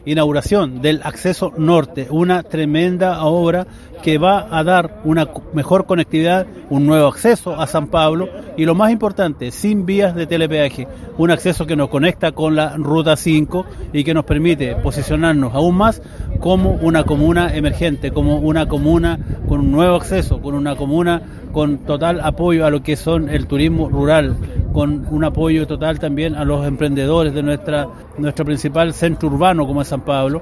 inauguración del acceso norte, una tremenda obra que va a dar una mejor conectividad, un nuevo acceso a San Pablo y lo más importante, sin vías de telepeaje, un acceso que nos conecta con la Ruta 5 y que nos permite posicionarnos aún más como una comuna emergente, como una comuna con un nuevo acceso, con una comuna con total apoyo a lo que son el turismo rural, con un apoyo total también a los emprendedores de nuestro principal centro urbano como es San Pablo.